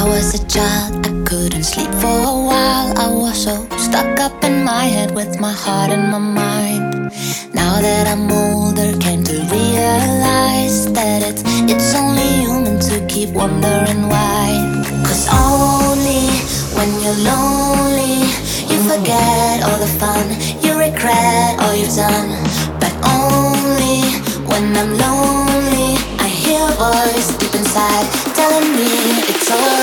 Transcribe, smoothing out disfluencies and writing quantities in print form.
I was a child, I couldn't sleep for a while. I was so stuck up in my head with my heart and my mind. Now that I'm older, came to realize that it's only human to keep wondering why. Cause only when you're lonely, you forget all the fun, you regret all you've done. But only when I'm lonely, I hear a voice deep inside telling me it's all